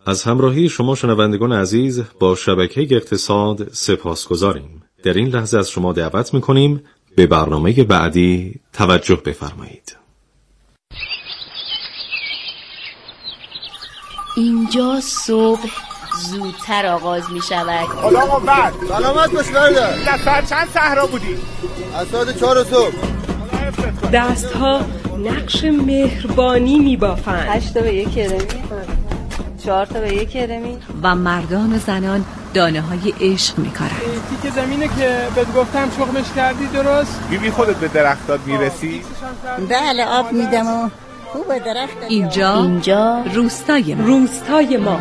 از همراهی شما شنوندگان عزیز با شبکه اقتصاد سپاسگزاریم. در این لحظه از شما دعوت می‌کنیم به برنامه بعدی توجه بفرمایید. اینجا صبح زودتر آغاز می شود. آقا بعد سلامت باش برده. دفتر چند صحرا بودی؟ از ساعت 4 صبح. دستها نقش مهربانی می بافند. 8 تا به یک کرمی، 4 تا به یک کرمی. و مردان و زنان دانه های عشق می کارند. تیک زمینه که بهت گفتم شغلش کردی درست؟ بیبی خودت به درختات میرسی؟ بله آب میدم و خوبه درخت. اینجا روستای ما.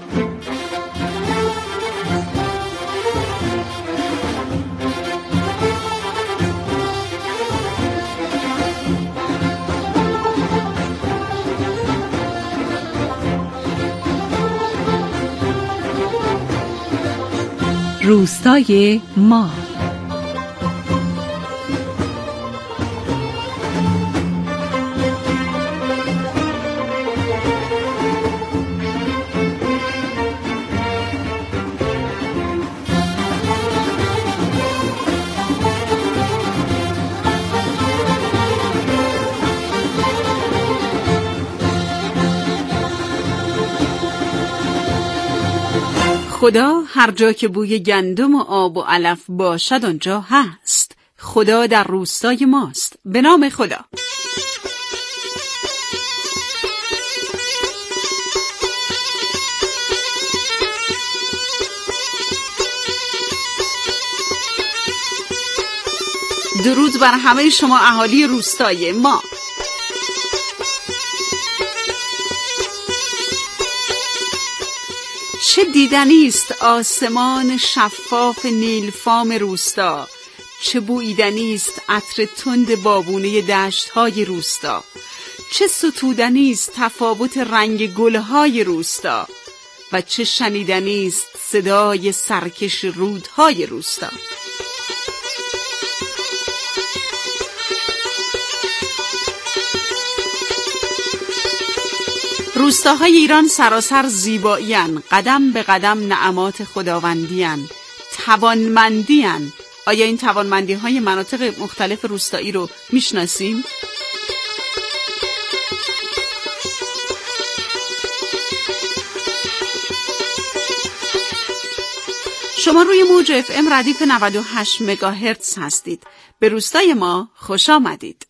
روستای ما. خدا هر جا که بوی گندم و آب و علف باشد آنجا هست. خدا در روستای ماست. به نام خدا. درود بر همه شما اهالی روستای ما. چه دیدنی است آسمان شفاف نیلفام روستا، چه بوییدنی است عطر تند بابونه دشت‌های روستا، چه ستودنی است تفاوت رنگ گل‌های روستا و چه شنیدنی است صدای سرکش رودهای روستا. روستاهای ایران سراسر زیبایی‌اند، قدم به قدم نعمات خداوندی‌اند، توانمندی‌اند. آیا این توانمندی‌های مناطق مختلف روستایی رو میشناسیم؟ شما روی موج FM ردیف 98 مگاهرتز هستید. به روستای ما خوش آمدید.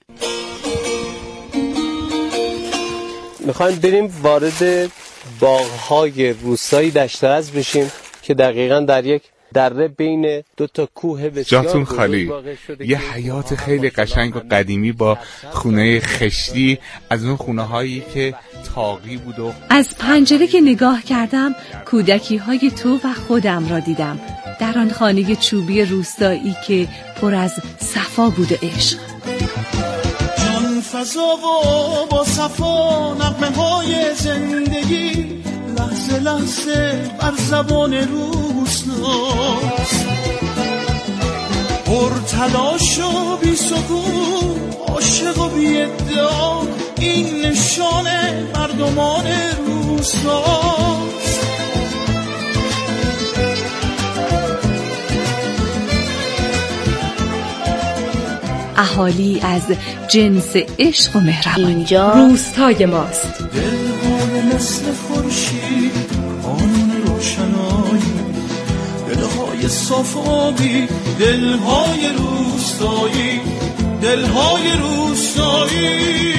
میخوایم بریم وارد باغ‌های روستایی دشت‌رز بشیم که دقیقاً در یک دره بین دو تا کوه بسیار جاتون خالی. یه حیات خیلی قشنگ و قدیمی با خونه خشتی، از اون خونه‌هایی که تاقی بود و از پنجره که نگاه کردم کودکی‌های تو و خودم را دیدم در آن خانه چوبی روستایی که پر از صفا بود و عشق. فضا و با صفا نغمه های زندگی لحظه لحظه بر زبان روستاست، پر تلاش و بی سکون عاشق و بی ادعا، این نشان مردمان روستاست. اهالی از جنس عشق و مهربانی. اینجا روستای ماست. دلهای مثل خورشید قانون روشنایی، دلهای صاف آبی، دلهای روستایی، دلهای روستایی.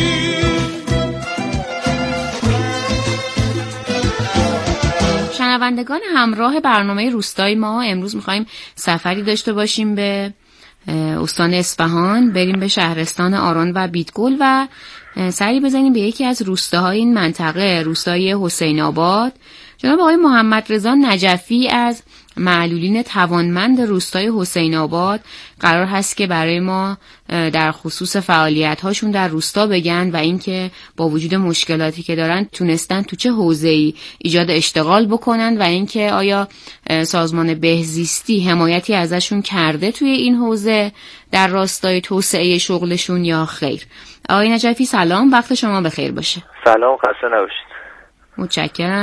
شنوندگان همراه برنامه روستای ما، امروز میخوایم سفری داشته باشیم به استان اصفهان، بریم به شهرستان آران و بیتگل و سری بزنیم به یکی از روستاهای این منطقه، روستای حسین آباد. جناب آقای محمد رضا نجفی از معلولین توانمند روستای حسین آباد قرار هست که برای ما در خصوص فعالیت‌هاشون در روستا بگن و اینکه با وجود مشکلاتی که دارن تونستن تو چه حوزه‌ای ایجاد اشتغال بکنن و اینکه آیا سازمان بهزیستی حمایتی ازشون کرده توی این حوزه در راستای توسعه شغلشون یا خیر. آقای نجفی سلام، وقت شما بخیر باشه. سلام، خسته نباشید. متشکرم.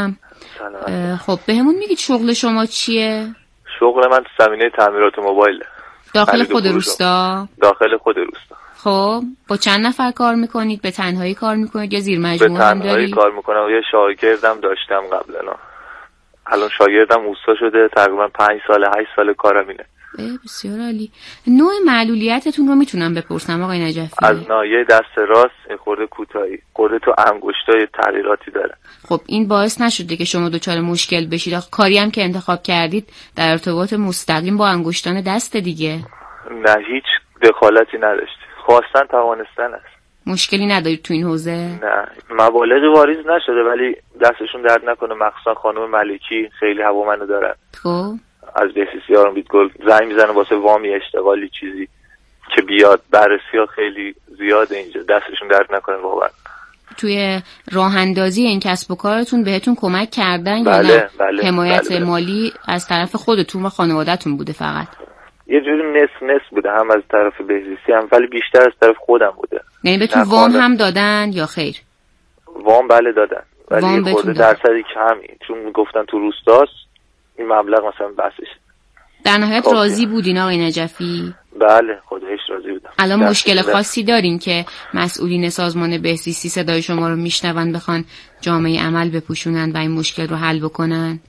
خب بهمون میگید شغل شما چیه؟ شغل من تو زمینه تعمیرات موبایل. داخل خود روستا؟ داخل خود روستا. خب با چند نفر کار میکنید؟ به تنهایی کار میکنید یا زیر مجموعه هم دارید؟ به تنهایی کار میکنم. یه شاگردم داشتم قبلا. الان شاگردم اوستا شده، تقریبا 5 سال 8 سال کارم اینه. بسیار عالی. نوع معلولیتتون رو میتونم بپرسم آقای نجفی؟ از ناحیه دست راست خورده کوتاهی، خورده تو انگشتای تغییراتی داره. خب این باعث نشده که شما دچار مشکل بشید؟ کاری هم که انتخاب کردید در ارتباط مستقیم با انگشتان دست دیگه. نه هیچ دخالتی نداشت. خواستن توانستن است. مشکلی ندارید تو این حوزه؟ نه مبالغی واریز نشده ولی دستشون درد نکنه، مخصوصا خانم ملکی خیلی هواپیما دارن. خب از بهسیسی آرام بیتگل زنگ میزنه واسه وامی اشتغالی چیزی که بیاد، بررسی ها خیلی زیاده اینجا، دستشون درد نکنه واقعا. توی راه اندازی این کسب و کارتون بهتون کمک کردن بله، یا نه؟ بله، حمایت بله. مالی از طرف خودتون و خانواده‌تون بوده فقط؟ یه جوری نصف بوده، هم از طرف بهزیستی هم، ولی بیشتر از طرف خودم بوده. یعنی بهتون وام هم دادن یا خیر؟ وام بله دادن ولی خورده درصدی کمی، چون میگفتن تو روستاست این مبلغ مثلا بسش. در نهایت راضی بودین آقای نجفی؟ بله خودش راضی بودم. الان مشکل خاصی دارین که مسئولین سازمان بهزیستی صدای شما رو میشنون بخوان جامعه عمل بپوشونن و این مشکل رو حل بکنن؟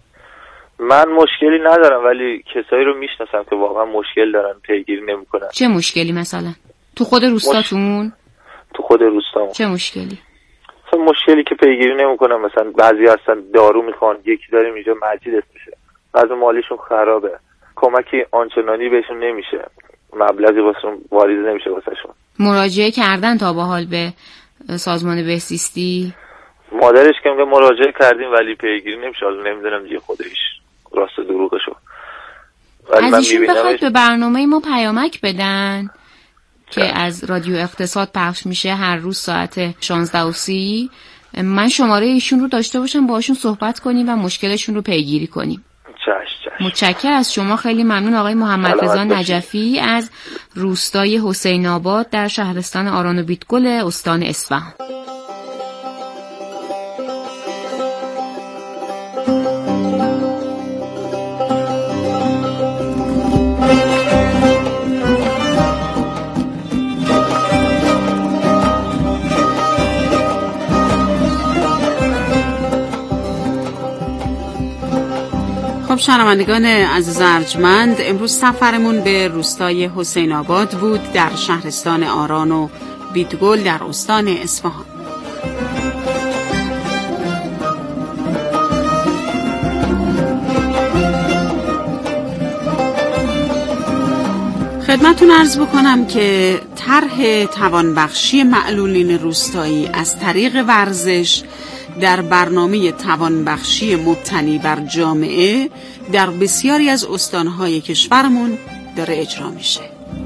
من مشکلی ندارم ولی کسایی رو میشناسم که واقعا مشکل دارن، پیگیری نمیکنن. چه مشکلی مثلا؟ تو خود روستاتون؟ تو خود روستامون. چه مشکلی؟ مثلا مشکلی که پیگیری نمیکنن، مثلا بعضی هستن دارو میخوان، یکی داریم اینجا مجید اسمشه، بعضی مالیشون خرابه، کمکی آنچنانی بهشون نمیشه، مبلغی واسه واریز نمیشه واسهشون. مراجعه کردن تا به حال به سازمان بهزیستی؟ مادرش که میگه مراجعه کردیم ولی پیگیری نمیشه، حالا نمیدونم دیگه خودش راست دروغشو. از ایشون بخواید به برنامه ما پیامک بدن که از رادیو اقتصاد پخش میشه هر روز ساعت 16:30، من شماره ایشون رو داشته باشم باهاشون صحبت کنیم و مشکلشون رو پیگیری کنیم. متشکرم از شما، خیلی ممنون آقای محمد رضا نجفی از روستای حسین آباد در شهرستان آران و بیتگل استان اصفهان. شنوندگان عزیز ارجمند، امروز سفرمون به روستای حسین آباد بود در شهرستان آران و بیتگل در استان اصفهان. خدمتتون عرض بکنم که طرح توانبخشی معلولین روستایی از طریق ورزش در برنامه توانبخشی مبتنی بر جامعه در بسیاری از استانهای کشورمون داره اجرا میشه.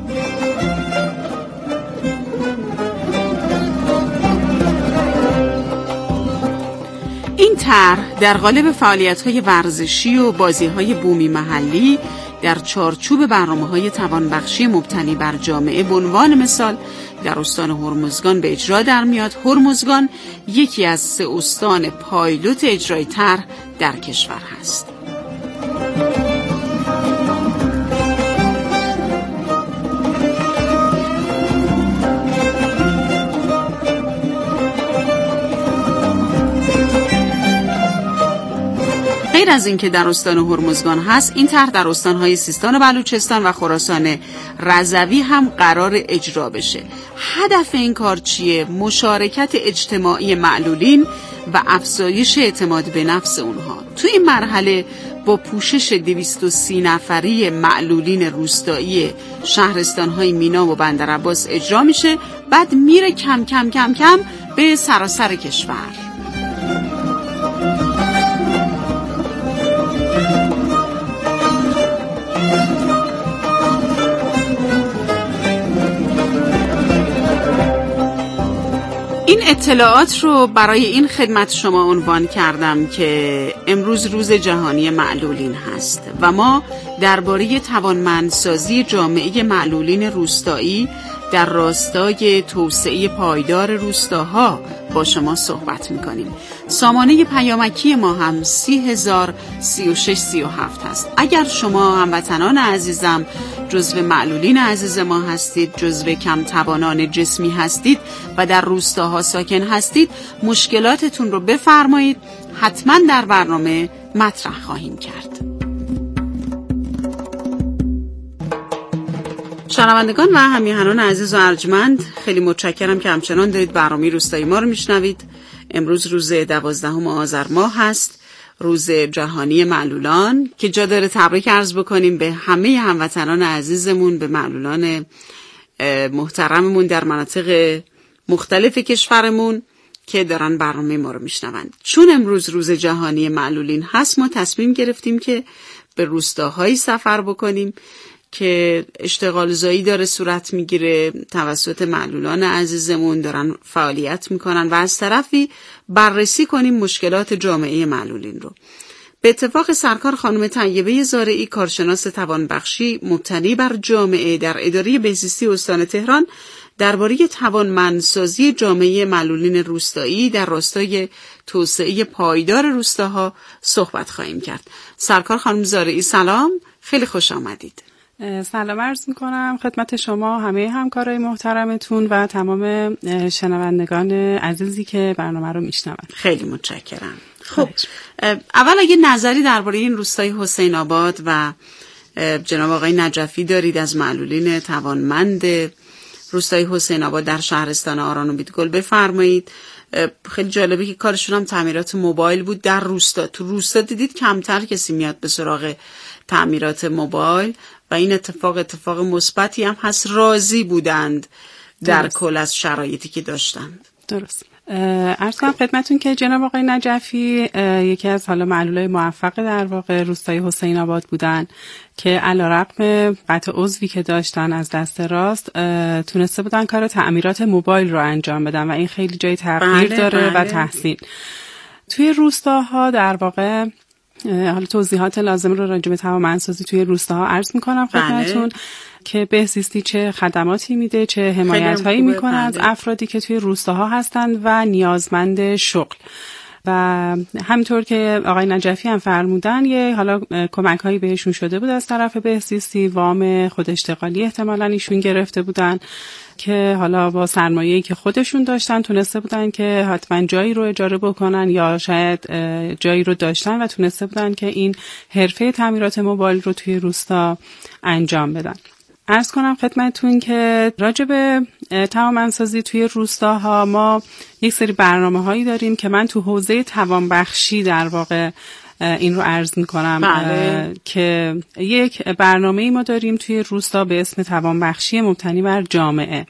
این طرح در قالب فعالیت‌های ورزشی و بازی‌های بومی محلی در چارچوب برنامه‌های توانبخشی مبتنی بر جامعه به عنوان مثال در استان هرمزگان به اجرا در میاد. هرمزگان یکی از 3 استان پایلوت اجرای طرح در کشور هست. غیر از این که در استان هرمزگان هست، این طرح در استانهای سیستان و بلوچستان و خراسان رضوی هم قرار اجرا بشه. هدف این کار چیه؟ مشارکت اجتماعی معلولین و افزایش اعتماد به نفس اونها. تو این مرحله با پوشش 230 نفری معلولین روستایی شهرستانهای مینا و بندرعباس اجرا میشه، بعد میره کم کم کم کم به سراسر کشور. این اطلاعات رو برای این خدمت شما عنوان کردم که امروز روز جهانی معلولین هست و ما درباره توانمندسازی جامعه معلولین روستایی در راستای توسعه پایدار روستاها با شما صحبت می‌کنیم. سامانه پیامکی ما هم 30,036,37 هست. اگر شما هموطنان عزیزم جزو معلولین عزیز ما هستید، جزو کم توانان جسمی هستید و در روستاها ساکن هستید، مشکلاتتون رو بفرمایید، حتما در برنامه مطرح خواهیم کرد. شنوندگان و همیهنان عزیز و ارجمند، خیلی متشکرم که همچنان دارید برنامه روستایی ما رو میشنوید. امروز روز 12 آذر ماه هست، روز جهانی معلولان، که جا داره تبریک عرض بکنیم به همه هموطنان عزیزمون، به معلولان محترممون در مناطق مختلف کشورمون که دارن برنامه ما رو میشنوند. چون امروز روز جهانی معلولین هست، ما تصمیم گرفتیم که به روستاهایی سفر بکنیم که اشتغال زایی داره صورت میگیره توسط معلولان عزیزمون، دارن فعالیت میکنن و از طرفی بررسی کنیم مشکلات جامعه معلولین رو. به اتفاق سرکار خانم طیبه زارعی، کارشناس توانبخشی مبتنی بر جامعه در اداره بهزیستی استان تهران، درباره توانمندسازی جامعه معلولین روستایی در راستای توسعه پایدار روستاها صحبت خواهیم کرد. سرکار خانم زارعی سلام، خیلی خوش آمدید. سلام عرض میکنم خدمت شما، همه همکارای محترمتون و تمام شنوندگان عزیزی که برنامه رو میشنوند. خیلی متشکرم. خب اول اگه نظری درباره این روستای حسین آباد و جناب آقای نجفی دارید از معلولین توانمند روستای حسین آباد در شهرستان آران و بیدگل بفرمایید. خیلی جالبه که کارشون هم تعمیرات موبایل بود در روستا. تو روستا دیدید کمتر کسی میاد به سراغ تعمیرات موبایل و این اتفاق مثبتی هم هست، راضی بودند در کل از شرایطی که داشتند. درست. عرض کنم خدمتون که جناب آقای نجفی یکی از حالا معلولای موفق در واقع روستای حسین آباد بودن که علیرغم قطع عضوی که داشتن از دست راست تونسته بودن کار تعمیرات موبایل رو انجام بدن و این خیلی جای تغییر داره و تحسین. توی روستاها در واقع حالا توضیحات لازم رو راجع به توانمندسازی توی روستاها عرض میکنم خدمتتون که بهزیستی چه خدماتی میده، چه حمایت‌هایی میکنه از افرادی که توی روستاها هستند و نیازمند شغل. و همینطور که آقای نجفی هم فرمودن یه حالا کمک‌هایی بهشون شده بود از طرف بهزیستی، وام خود اشتغالی احتمالاً ایشون گرفته بودن که حالا با سرمایه‌ای که خودشون داشتن تونسته بودن که حتما جایی رو اجاره بکنن یا شاید جایی رو داشتن و تونسته بودن که این حرفه تعمیرات موبایل رو توی روستا انجام بدن. عرض کنم خدمتتون که راجع به توانمندسازی توی روستاها ما یک سری برنامه‌هایی داریم که من تو حوزه توانبخشی در واقع این رو عرض می‌کنم که یک برنامه‌ای ما داریم توی روستا به اسم توانبخشی مبتنی بر جامعه.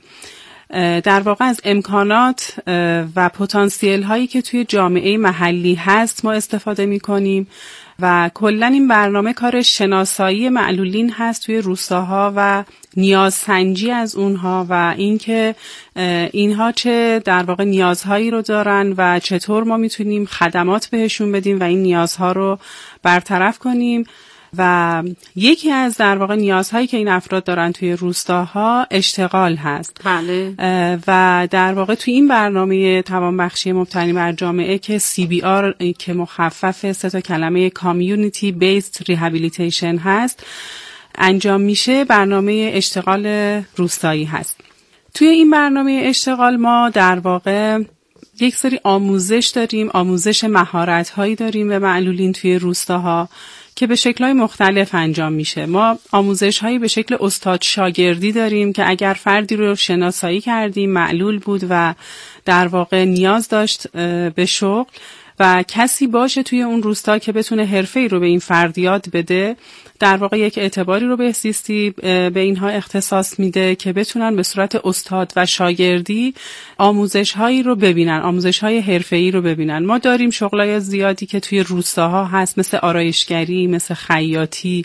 در واقع از امکانات و پتانسیل هایی که توی جامعه محلی هست ما استفاده می‌کنیم و کلاً این برنامه کار شناسایی معلولین هست توی روستاها و نیازسنجی از اونها و اینکه اینها چه در واقع نیازهایی رو دارن و چطور ما میتونیم خدمات بهشون بدیم و این نیازها رو برطرف کنیم. و یکی از در واقع نیازهایی که این افراد دارن توی روستاها اشتغال هست. بله. و در واقع توی این برنامه توانبخشی مبتنی بر جامعه که CBR که مخفف 3 کلمه Community Based Rehabilitation هست انجام میشه، برنامه اشتغال روستایی هست. توی این برنامه اشتغال ما در واقع یک سری آموزش داریم، آموزش مهارت‌هایی داریم به معلولین توی روستاها که به شکل‌های مختلف انجام میشه. ما آموزش‌هایی به شکل استاد شاگردی داریم که اگر فردی رو شناسایی کردیم معلول بود و در واقع نیاز داشت به شغل و کسی باشه توی اون روستا که بتونه حرفه‌ای رو به این فرد یاد بده، در واقع یک اعتباری رو بهزیستی به اینها اختصاص میده که بتونن به صورت استاد و شاگردی آموزش‌هایی رو ببینن، آموزش‌های حرفه‌ای رو ببینن. ما داریم شغلای زیادی که توی روستاها هست، مثل آرایشگری، مثل خیاطی،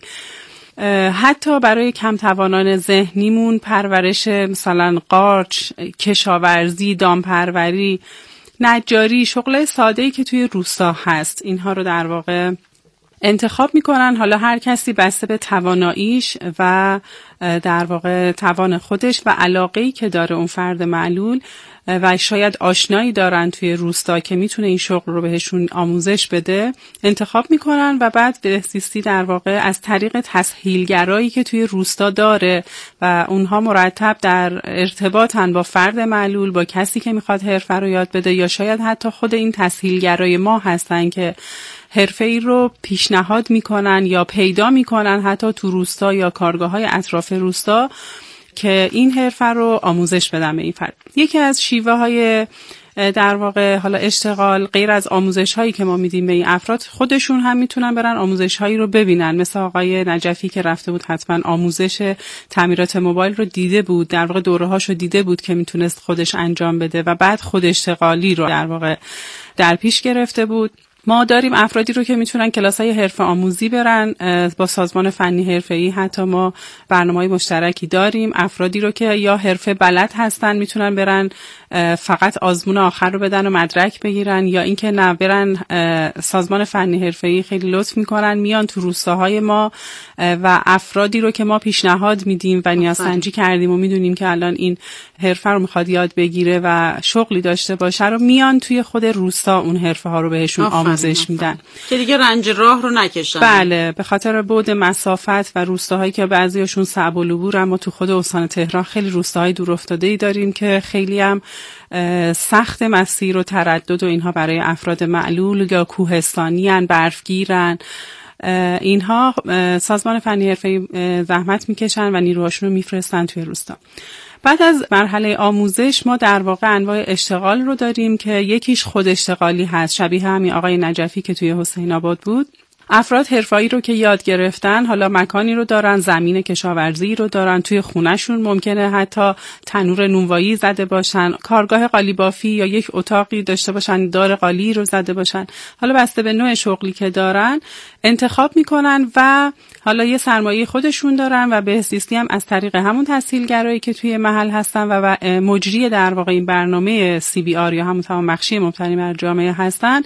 حتی برای کم توانان ذهنیمون پرورش مثلا قارچ، کشاورزی، دامپروری، نجاری، شغلای ساده‌ای که توی روستا هست، اینها رو در واقع انتخاب میکنن، حالا هر کسی بسته به تواناییش و در واقع توان خودش و علاقه‌ای که داره اون فرد معلول و شاید آشنایی دارن توی روستا که میتونه این شغل رو بهشون آموزش بده، انتخاب میکنن و بعد بهزیستی در واقع از طریق تسهیلگرایی که توی روستا داره و اونها مرتب در ارتباطن با فرد معلول، با کسی که میخواد حرفه رو یاد بده، یا شاید حتی خود این تسهیلگرای ما هستن که حرفه‌ای رو پیشنهاد میکنن یا پیدا میکنن حتی تو روستا یا کارگاه‌های اطراف روستا که این حرفه رو آموزش بدن به این فرد. یکی از شیوه‌های در واقع حالا اشتغال غیر از آموزش‌هایی که ما میدیم به این افراد، خودشون هم میتونن برن آموزش‌هایی رو ببینن. مثل آقای نجفی که رفته بود حتما آموزش تعمیرات موبایل رو دیده بود، در واقع دوره‌هاشو دیده بود که میتونست خودش انجام بده و بعد خود اشتغالی رو در واقع در پیش گرفته بود. ما داریم افرادی رو که میتونن کلاس‌های حرفه آموزی برن با سازمان فنی حرفه‌ای، حتی ما برنامه‌های مشترکی داریم. افرادی رو که یا حرفه بلد هستن میتونن برن فقط آزمون آخر رو بدن و مدرک بگیرن، یا اینکه نه برن سازمان فنی حرفه‌ای خیلی لطف میکنن میان تو روستاهای ما و افرادی رو که ما پیشنهاد میدیم و نیازسنجی کردیم و میدونیم که الان این حرفه رو میخواد یاد بگیره و شغلی داشته باشه رو میان توی خود روستا اون حرفه ها رو بهشون آموزش میدن که دیگه رنج راه رو نکشن. بله، به خاطر بعد مسافت و روستاهایی که بعضیاشون صعب العبور، اما تو خود استان تهران خیلی روستاهای دور افتاده‌ای داریم که خیلی هم سخت مسیر و تردد و اینها برای افراد معلول یا کوهستانیان، برفگیرن، اینها سازمان فنی حرفه‌ای زحمت میکشن و نیروهاشون رو میفرستن توی روستا. بعد از مرحله آموزش ما در واقع انواع اشتغال رو داریم که یکیش خود اشتغالی هست، شبیه همین آقای نجفی که توی حسین آباد بود. افراد حرفه‌ای رو که یاد گرفتن، حالا مکانی رو دارن، زمین کشاورزی رو دارن، توی خونه‌شون ممکنه حتی تنور نونوایی زده باشن، کارگاه قالیبافی یا یک اتاقی داشته باشن، دار قالی رو زده باشن. حالا بسته به نوع شغلی که دارن انتخاب میکنن و حالا یه سرمایه خودشون دارن و بهزیستی هم از طریق همون تسهیلگرایی که توی محل هستن و مجری در واقع این برنامه CBR یا همون توانبخشی مبتنی بر جامعه هستن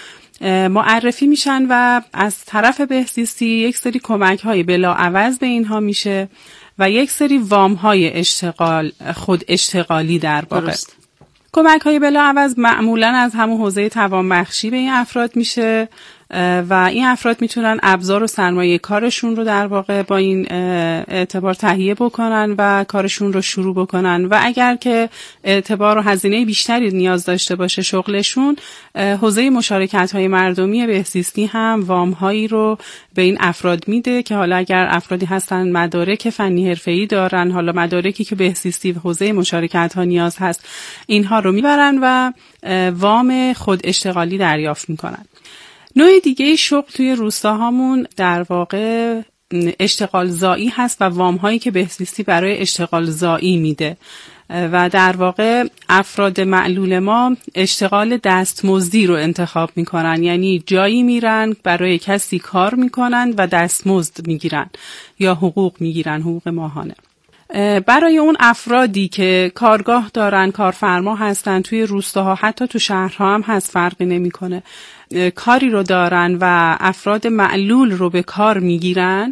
معرفی میشن و از طرف بهزیستی یک سری کمک‌های بلاعوض به اینها میشه و یک سری وام‌های اشتغال، خود اشتغالی در واقع. کمک‌های بلاعوض معمولاً از همون حوزه توانبخشی به این افراد میشه و این افراد میتونن ابزار و سرمایه کارشون رو در واقع با این اعتبار تهیه بکنن و کارشون رو شروع بکنن و اگر که اعتبار و هزینه بیشتری نیاز داشته باشه شغلشون، حوزه مشارکت‌های مردمی بهزیستی هم وام‌هایی رو به این افراد میده که حالا اگر افرادی هستن مدارک فنی حرفه‌ای دارن، حالا مدارکی که بهزیستی و حوزه مشارکت‌ها نیاز هست، اینها رو میبرن و وام خود اشتغالی دریافت میکنن. نوع دیگه شغل توی روستاهامون در واقع اشتغال زایی هست و وام هایی که بهزیستی برای اشتغال زایی میده و در واقع افراد معلول ما اشتغال دستمزدی رو انتخاب میکنن، یعنی جایی میرن برای کسی کار میکنن و دستمزد میگیرن یا حقوق میگیرن، حقوق ماهانه. برای اون افرادی که کارگاه دارن، کارفرما هستن توی روستاها، حتی تو شهرها هم هست، فرقی نمیکنه، کاری رو دارن و افراد معلول رو به کار میگیرن،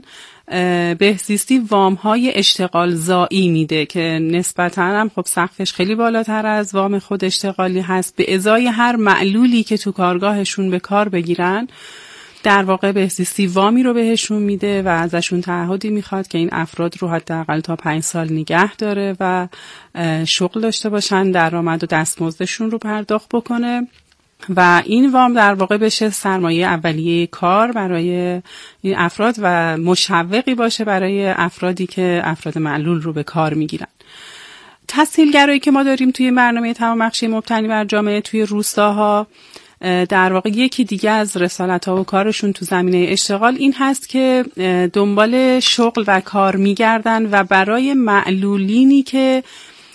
بهزیستی وام‌های اشتغال زایی میده که نسبتاً هم خب سقفش خیلی بالاتر از وام خود اشتغالی هست. به ازای هر معلولی که تو کارگاهشون به کار بگیرن در واقع بهزیستی وامی رو بهشون میده و ازشون تعهدی میخواد که این افراد رو حداقل تا 5 سال نگه داره و شغل داشته باشن، درآمد و دستمزدشون رو پرداخت بکنه و این وام در واقع بشه سرمایه اولیه کار برای این افراد و مشوقی باشه برای افرادی که افراد معلول رو به کار میگیرن. تسهیلگرایی که ما داریم توی برنامه توانبخشی مبتنی بر جامعه توی روستاها، در واقع یکی دیگه از رسالت‌ها و کارشون تو زمینه اشتغال این هست که دنبال شغل و کار میگردن و برای معلولینی که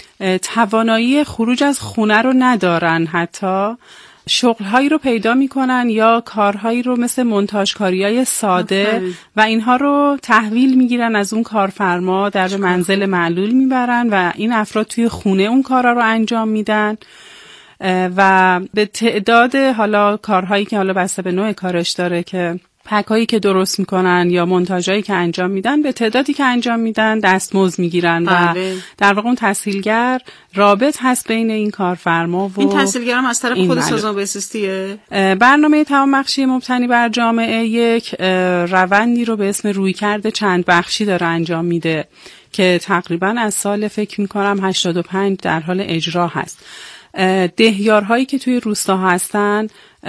توانایی خروج از خونه رو ندارن حتی شغل‌هایی رو پیدا می‌کنن یا کارهایی رو مثل مونتاژکاری‌های ساده و اینها رو تحویل می‌گیرن از اون کارفرما، در منزل معلول میبرن و این افراد توی خونه اون کارا رو انجام میدن و به تعداد حالا کارهایی که حالا بسته به نوع کارش داره که پکایی که درست میکنن یا مونتاژایی که انجام میدن به تعدادی که انجام میدن دستمزد میگیرن و در واقع اون تسهیلگر رابط هست بین این کارفرما و این تسهیلگر هم از طرف خود سازمان بهزیستیه. برنامه توانبخشی مبتنی بر جامعه یک روندی رو به اسم رویکرد چند بخشی داره انجام میده که تقریبا از سال فکر میکنم 85 در حال اجرا هست. دهیارهایی که توی روستاها هستن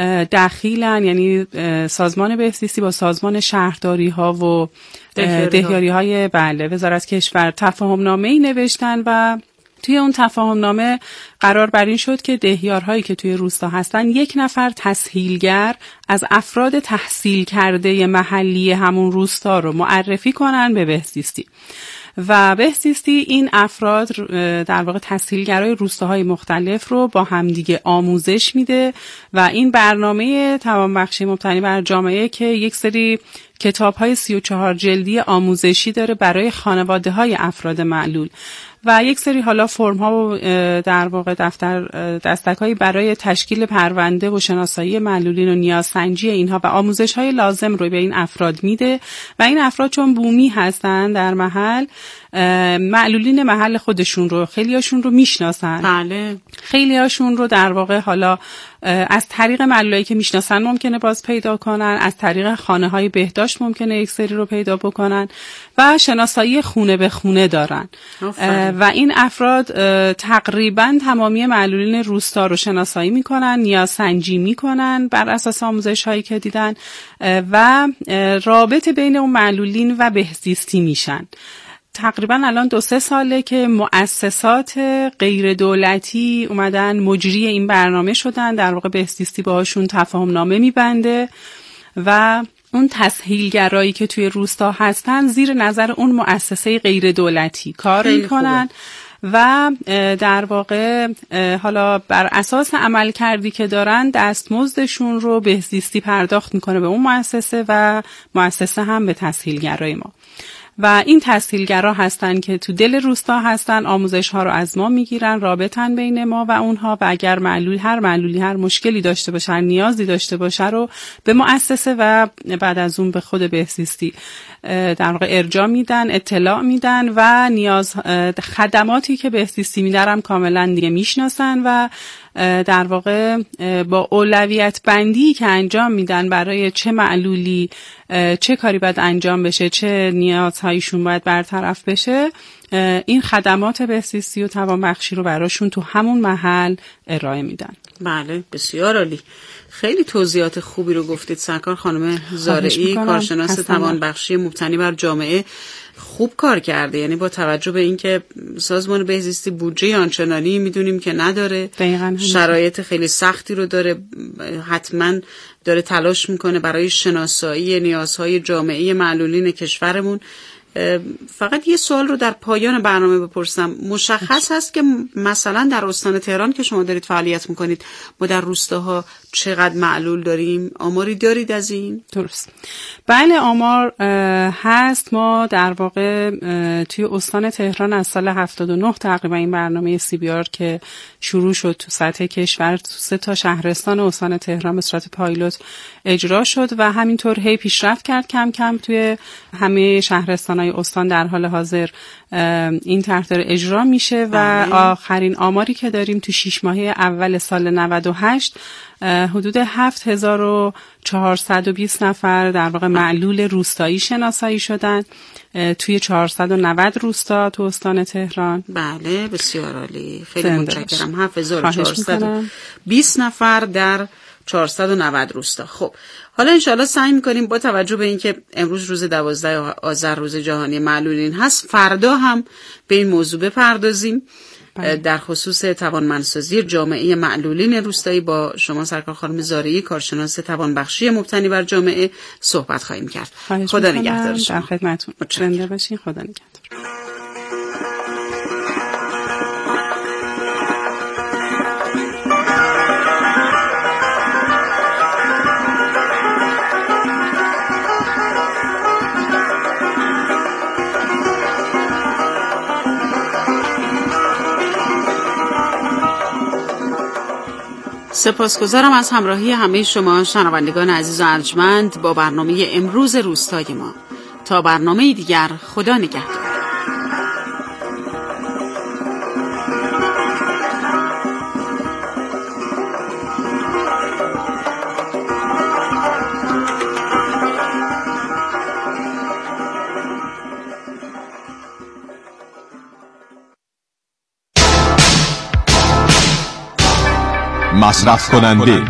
دخیلن، یعنی سازمان بهزیستی با سازمان شهرداری ها و دهیاری های وزارت کشور تفاهم نامه‌ای نوشتن و توی اون تفاهم نامه قرار بر این شد که دهیارهایی که توی روستا هستن یک نفر تسهیلگر از افراد تحصیل کرده محلی همون روستا رو معرفی کنن به بهزیستی و بهزیستی این افراد در واقع تسهیلگرای روستاهای مختلف رو با همدیگه آموزش میده و این برنامه توانبخشی مبتنی بر جامعه که یک سری کتاب‌های 34 جلدی آموزشی داره برای خانواده‌های افراد معلول و یک سری حالا فرم‌ها و در واقع دستک‌هایی برای تشکیل پرونده و شناسایی معلولین و نیازسنجی اینها و آموزش‌های لازم رو به این افراد میده و این افراد چون بومی هستن در محل معلولین محل خودشون رو خیلیاشون رو میشناسن. بله. خیلیاشون رو در واقع حالا از طریق معلولایی که میشناسن ممکنه باز پیدا کنن، از طریق خانه‌های بهداشت ممکنه یک سری رو پیدا بکنن و شناسایی خونه به خونه دارن و این افراد تقریبا تمامی معلولین روستا رو شناسایی میکنن، نیازسنجی میکنن بر اساس آموزش‌هایی که دیدن و رابطه بین اون معلولین و بهزیستی میشن. تقریبا الان 2-3 ساله که مؤسسات غیر دولتی اومدن مجری این برنامه شدن، در واقع بهزیستی باهاشون تفاهم نامه میبنده و اون تسهیلگرایی که توی روستا هستن زیر نظر اون مؤسسه غیر دولتی کار میکنن و در واقع حالا بر اساس عمل کردی که دارن دستمزدشون رو بهزیستی پرداخت میکنه به اون مؤسسه و مؤسسه هم به تسهیلگرای ما. و این تسهیلگرا هستن که تو دل روستا هستن، آموزش ها رو از ما میگیرن، رابطن بین ما و اونها و اگر هر معلولی هر مشکلی داشته باشه، هر نیازی داشته باشه رو به مؤسسه و بعد از اون به خود بهزیستی در واقع ارجاع میدن، اطلاع میدن و خدماتی که بهزیستی میدارم کاملا دیگه میشناسن و در واقع با اولویت بندی که انجام میدن برای چه معلولی چه کاری باید انجام بشه، چه نیازهایشون باید برطرف بشه، این خدمات بهزیستی و توانبخشی رو براشون تو همون محل ارائه میدن. بله، بسیار عالی. خیلی توضیحات خوبی رو گفتید سرکار خانم زارعی، کارشناس توانبخشی مبتنی بر جامعه. خوب کار کرده، یعنی با توجه به اینکه سازمان بهزیستی بودجه آنچنانی میدونیم که نداره، شرایط خیلی سختی رو داره، حتما داره تلاش میکنه برای شناسایی نیازهای جامعه معلولین کشورمون. فقط یه سوال رو در پایان برنامه بپرسم. مشخص هست که مثلا در استان تهران که شما دارید فعالیت میکنید ما در روستاها چقدر معلول داریم؟ آماری دارید از این؟ درست. بله، آمار هست. ما در واقع توی استان تهران از سال 79 تقریبا این برنامه CBR که شروع شد تو سطح کشور تو 3 شهرستان استان تهران به صورت پایلوت اجرا شد و همینطور هی پیشرفت کرد کم کم توی همه شهرستان‌های استان. در حال حاضر این طرح داره اجرا میشه و آخرین آماری که داریم تو 6 ماهه اول سال 98 حدود 7420 نفر در واقع معلول روستایی شناسایی شدن توی 490 روستا تو استان تهران. بله، بسیار عالی، خیلی متشکرم. 7420 نفر در 490 روستا. خب حالا انشاءالله سعی میکنیم با توجه به اینکه امروز روز 12 آذر روز جهانی معلولین هست، فردا هم به این موضوع بپردازیم در خصوص توانمندسازی جامعه معلولین روستایی. با شما سرکار خانم زارعی، کارشناس توانبخشی مبتنی بر جامعه صحبت خواهیم کرد. خدا نگهدار شما. در خدمتتون. زنده باشین. خدا نگهدار. سپاسگزارم از همراهی همه شما شنوندگان عزیز و ارجمند با برنامه امروز روستای ما. تا برنامه دیگر، خدا نگهدار. مصرف کننده،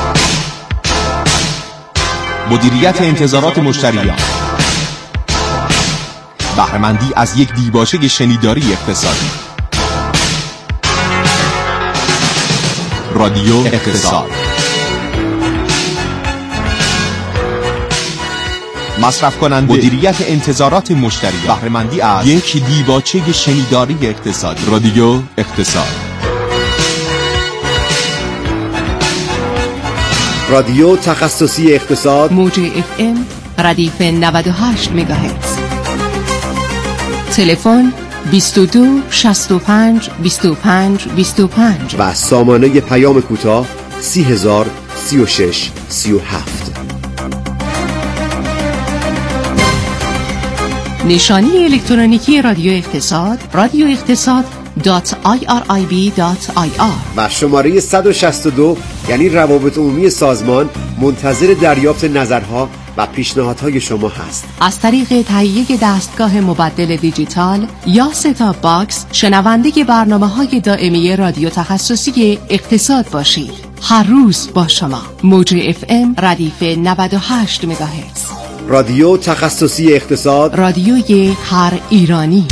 مدیریت انتظارات مشتریان، بهره‌مندی از یک دیباچه شنیداری اقتصادی. رادیو اقتصاد. مصرف کننده، مدیریت انتظارات مشتریان، بهره‌مندی از یک دیباچه شنیداری اقتصادی. رادیو اقتصاد. رادیو تخصصی اقتصاد، موج FM ردیف 98 مگاهرتز. تلفن 22 65 25 25 و سامانه پیام کوتاه 30000 36 37. نشانی الکترونیکی رادیو اقتصاد، رادیو اقتصاد.irib.ir و شماره 162 یعنی روابط عمومی سازمان منتظر دریافت نظرها و پیشنهادهای شما هست. از طریق تهیه دستگاه مبدل دیجیتال یا ستاپ باکس شنونده برنامه‌های دائمی رادیو تخصصی اقتصاد باشید. هر روز با شما. موج FM ردیف 98 مگاهرتز. رادیو تخصصی اقتصاد، رادیوی هر ایرانی.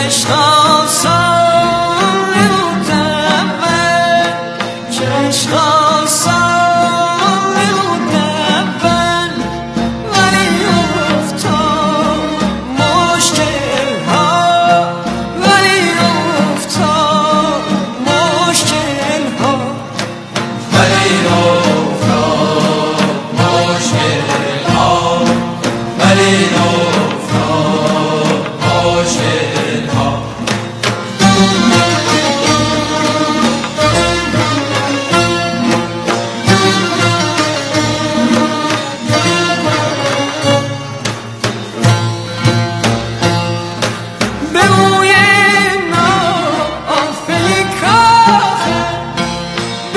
عشق